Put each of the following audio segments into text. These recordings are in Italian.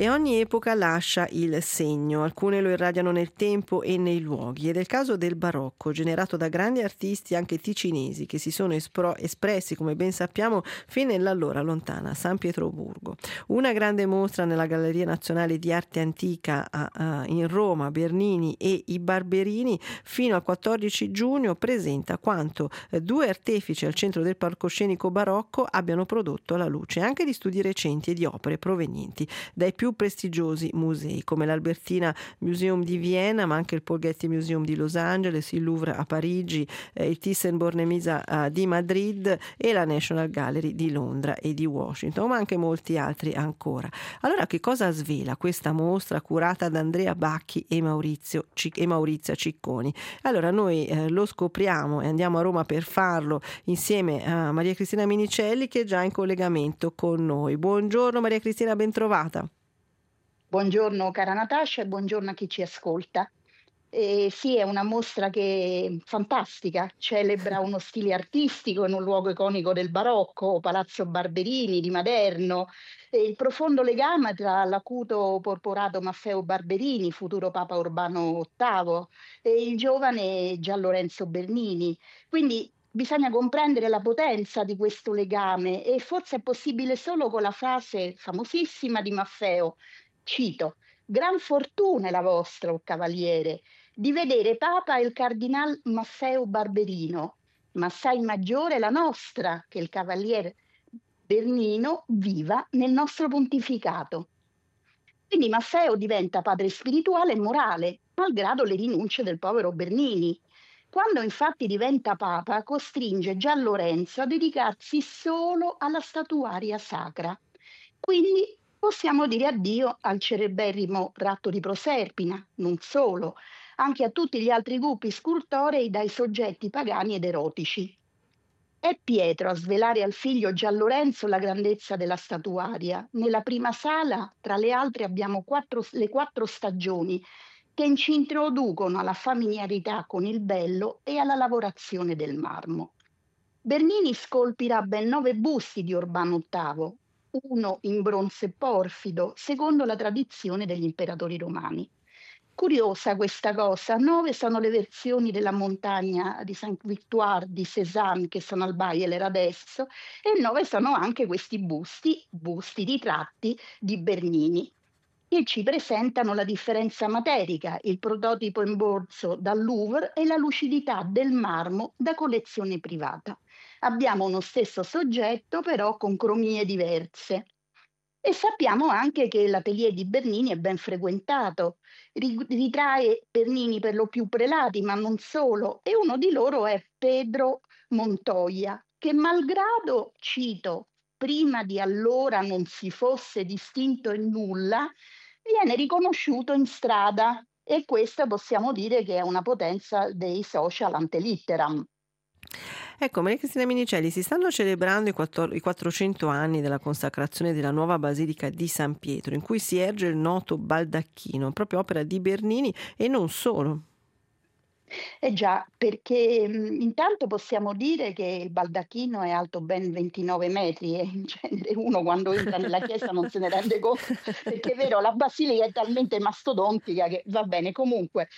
e ogni epoca lascia il segno, alcune lo irradiano nel tempo e nei luoghi, ed è il caso del barocco, generato da grandi artisti anche ticinesi che si sono espressi, come ben sappiamo, fin nell'allora lontana San Pietroburgo. Una grande mostra nella Galleria Nazionale di Arte Antica in Roma, Bernini e i Barberini, fino al 14 giugno presenta quanto due artefici al centro del palcoscenico barocco abbiano prodotto alla luce anche di studi recenti e di opere provenienti dai più prestigiosi musei come l'Albertina Museum di Vienna, ma anche il Paul Getty Museum di Los Angeles, il Louvre a Parigi, il Thyssen-Bornemisza di Madrid e la National Gallery di Londra e di Washington, ma anche molti altri ancora. Allora, che cosa svela questa mostra curata da Andrea Bacchi e Maurizia Cicconi? Allora noi lo scopriamo e andiamo a Roma per farlo insieme a Maria Cristina Minicelli, che è già in collegamento con noi. Buongiorno Maria Cristina, bentrovata. Buongiorno cara Natascia e buongiorno a chi ci ascolta. Sì, è una mostra che fantastica, celebra uno stile artistico in un luogo iconico del barocco, Palazzo Barberini di Maderno, e il profondo legame tra l'acuto porporato Maffeo Barberini, futuro Papa Urbano VIII, e il giovane Gian Lorenzo Bernini. Quindi bisogna comprendere la potenza di questo legame e forse è possibile solo con la frase famosissima di Maffeo, cito: "Gran fortuna è la vostra, o cavaliere, di vedere Papa il Cardinal Maffeo Barberino, ma assai maggiore la nostra che il Cavaliere Bernino viva nel nostro pontificato". Quindi Maffeo diventa padre spirituale e morale, malgrado le rinunce del povero Bernini. Quando infatti diventa papa, costringe Gian Lorenzo a dedicarsi solo alla statuaria sacra. Quindi possiamo dire addio al cereberrimo ratto di Proserpina, non solo, anche a tutti gli altri gruppi scultorei dai soggetti pagani ed erotici. È Pietro a svelare al figlio Gian Lorenzo la grandezza della statuaria. Nella prima sala, tra le altre, abbiamo le 4 stagioni che ci introducono alla familiarità con il bello e alla lavorazione del marmo. Bernini scolpirà ben 9 busti di Urbano VIII, uno in bronzo porfido, secondo la tradizione degli imperatori romani. Curiosa questa cosa, 9 sono le versioni della montagna di Saint-Victoire di Cézanne che sono al Baieler adesso, e 9 sono anche questi busti ritratti di Bernini, che ci presentano la differenza materica, il prototipo in borso dal Louvre e la lucidità del marmo da collezione privata. Abbiamo uno stesso soggetto, però con cromie diverse. E sappiamo anche che l'atelier di Bernini è ben frequentato, ritrae Bernini per lo più prelati, ma non solo, e uno di loro è Pedro Montoya, che malgrado, cito, prima di allora non si fosse distinto in nulla, viene riconosciuto in strada, e questa possiamo dire che è una potenza dei social ante litteram. Ecco, Maria Cristina Minicelli, si stanno celebrando i 400 anni della consacrazione della nuova Basilica di San Pietro, in cui si erge il noto baldacchino, proprio opera di Bernini e non solo. Eh già, perché intanto possiamo dire che il baldacchino è alto ben 29 metri e in genere uno quando entra nella chiesa non se ne rende conto, perché è vero, la basilica è talmente mastodontica che va bene comunque.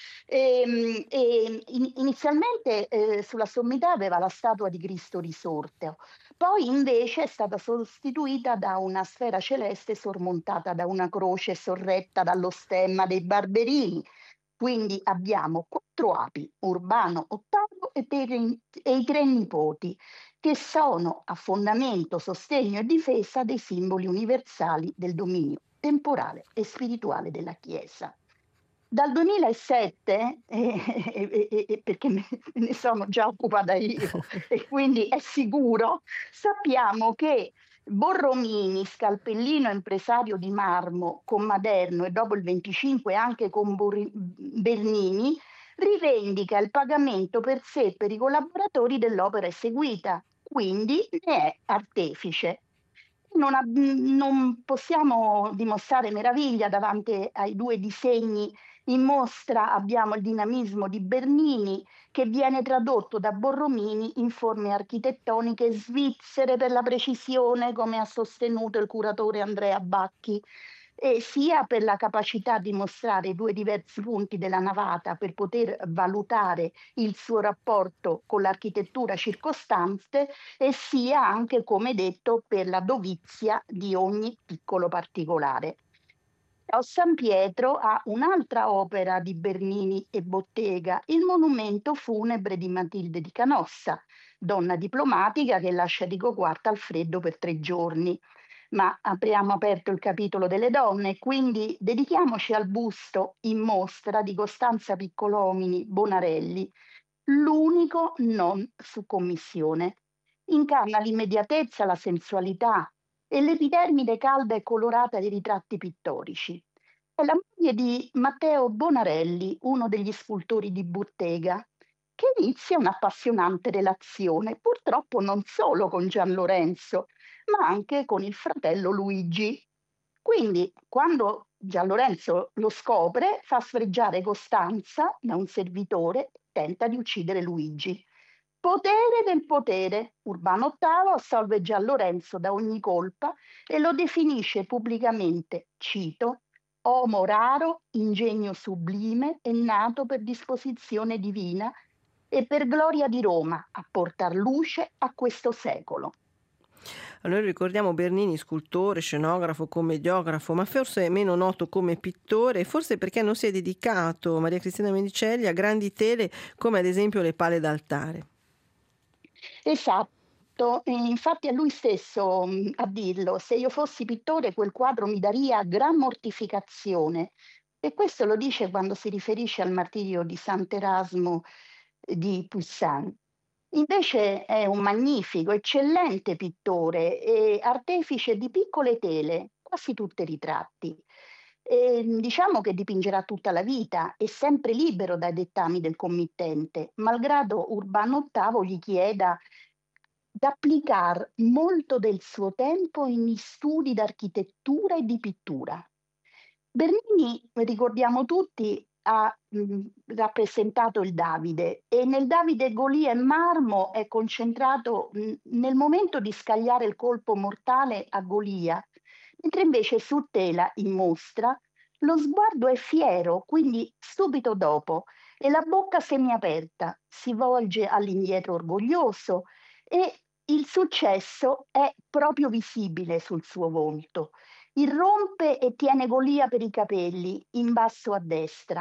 Inizialmente sulla sommità aveva la statua di Cristo risorto, poi invece è stata sostituita da una sfera celeste sormontata da una croce sorretta dallo stemma dei Barberini. Quindi abbiamo 4 api, Urbano VIII e i 3 nipoti, che sono a fondamento, sostegno e difesa dei simboli universali del dominio temporale e spirituale della Chiesa. Dal 2007, perché me ne sono già occupata io e quindi è sicuro, sappiamo che Borromini, scalpellino impresario di marmo con Maderno e dopo il 25 anche con Bernini, rivendica il pagamento per sé e per i collaboratori dell'opera eseguita, quindi ne è artefice. Non possiamo dimostrare meraviglia davanti ai 2 disegni. In mostra abbiamo il dinamismo di Bernini, che viene tradotto da Borromini in forme architettoniche svizzere per la precisione, come ha sostenuto il curatore Andrea Bacchi. e sia per la capacità di mostrare i due diversi punti della navata per poter valutare il suo rapporto con l'architettura circostante e sia anche, come detto, per la dovizia di ogni piccolo particolare. San Pietro ha un'altra opera di Bernini e Bottega, il monumento funebre di Matilde di Canossa, donna diplomatica che lascia Enrico IV al freddo per 3 giorni. Ma abbiamo aperto il capitolo delle donne, quindi dedichiamoci al busto in mostra di Costanza Piccolomini Bonarelli, l'unico non su commissione. Incarna l'immediatezza, la sensualità e l'epidermide calda e colorata dei ritratti pittorici. È la moglie di Matteo Bonarelli, uno degli scultori di Bottega, che inizia un'appassionante relazione, purtroppo non solo con Gian Lorenzo, ma anche con il fratello Luigi. Quindi, quando Gian Lorenzo lo scopre, fa sfregiare Costanza da un servitore e tenta di uccidere Luigi. Potere del potere. Urbano VIII assolve Gian Lorenzo da ogni colpa e lo definisce pubblicamente, cito, uomo raro, ingegno sublime e nato per disposizione divina e per gloria di Roma a portar luce a questo secolo. Noi ricordiamo Bernini scultore, scenografo, commediografo, ma forse meno noto come pittore, forse perché non si è dedicato, Maria Cristina Menicelli, a grandi tele come ad esempio le pale d'altare. Esatto, e infatti è lui stesso a dirlo, se io fossi pittore quel quadro mi daria gran mortificazione. E questo lo dice quando si riferisce al martirio di Sant'Erasmo di Poussin. Invece è un magnifico, eccellente pittore e artefice di piccole tele, quasi tutte ritratti. E diciamo che dipingerà tutta la vita, è sempre libero dai dettami del committente, malgrado Urbano VIII gli chieda d'applicar molto del suo tempo in studi d'architettura e di pittura. Bernini, ricordiamo tutti, ha rappresentato il Davide e nel Davide Golia e Marmo è concentrato nel momento di scagliare il colpo mortale a Golia, mentre invece su tela in mostra lo sguardo è fiero, quindi subito dopo, e la bocca semiaperta, si volge all'indietro orgoglioso e il successo è proprio visibile sul suo volto. Irrompe e tiene Golia per i capelli, in basso a destra.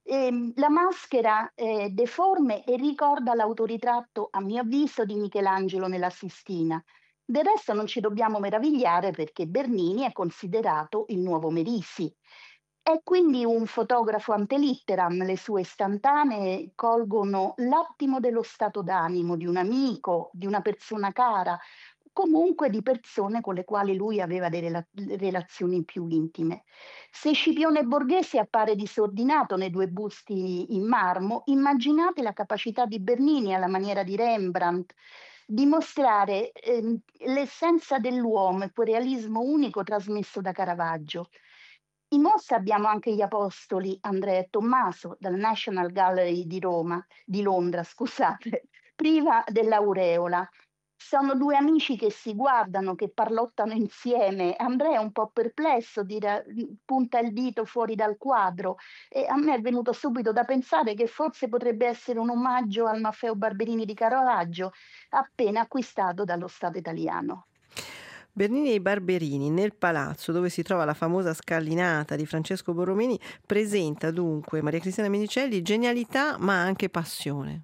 La maschera è deforme e ricorda l'autoritratto, a mio avviso, di Michelangelo nella Sistina. Del resto non ci dobbiamo meravigliare perché Bernini è considerato il nuovo Merisi. È quindi un fotografo antelitteram, le sue istantanee colgono l'attimo dello stato d'animo di un amico, di una persona cara, comunque di persone con le quali lui aveva delle relazioni più intime. Se Scipione Borghese appare disordinato nei due busti in marmo, immaginate la capacità di Bernini alla maniera di Rembrandt di mostrare l'essenza dell'uomo e quel realismo unico trasmesso da Caravaggio. In mostra abbiamo anche gli apostoli Andrea e Tommaso dalla National Gallery di Roma, di Londra, scusate, priva dell'aureola. Sono due amici che si guardano, che parlottano insieme. Andrea è un po' perplesso, punta il dito fuori dal quadro e a me è venuto subito da pensare che forse potrebbe essere un omaggio al Maffeo Barberini di Caravaggio, appena acquistato dallo Stato italiano. Bernini e i Barberini nel palazzo dove si trova la famosa scalinata di Francesco Borromini presenta dunque Maria Cristina Menicelli genialità ma anche passione.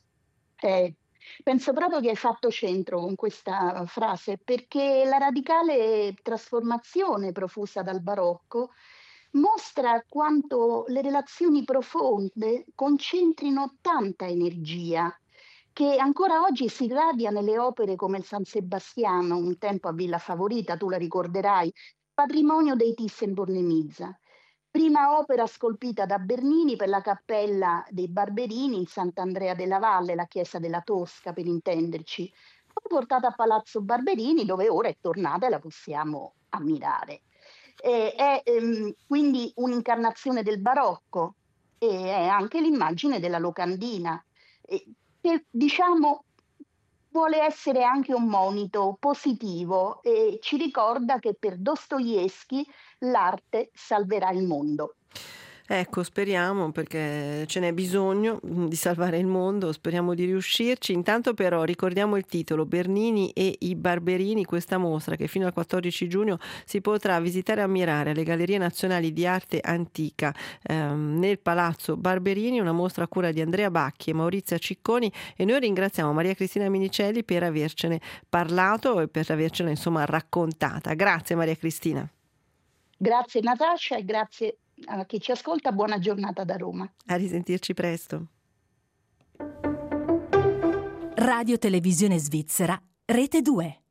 Penso proprio che hai fatto centro con questa frase, perché la radicale trasformazione profusa dal barocco mostra quanto le relazioni profonde concentrino tanta energia che ancora oggi si irradia nelle opere come il San Sebastiano, un tempo a Villa Favorita, tu la ricorderai, patrimonio dei Thyssen-Bornemisza. Prima opera scolpita da Bernini per la cappella dei Barberini in Sant'Andrea della Valle, la chiesa della Tosca per intenderci, poi portata a Palazzo Barberini dove ora è tornata e la possiamo ammirare. È quindi un'incarnazione del barocco e è anche l'immagine della locandina, che diciamo vuole essere anche un monito positivo e ci ricorda che per Dostoevskij l'arte salverà il mondo. Ecco, speriamo perché ce n'è bisogno di salvare il mondo, speriamo di riuscirci. Intanto però ricordiamo il titolo Bernini e i Barberini, questa mostra che fino al 14 giugno si potrà visitare e ammirare alle Gallerie Nazionali di Arte Antica nel Palazzo Barberini, una mostra a cura di Andrea Bacchi e Maurizia Cicconi, e noi ringraziamo Maria Cristina Minicelli per avercene parlato e per avercela insomma raccontata. Grazie Maria Cristina. Grazie Natascia e grazie a chi ci ascolta, buona giornata da Roma. A risentirci presto. Radio Televisione Svizzera, Rete 2.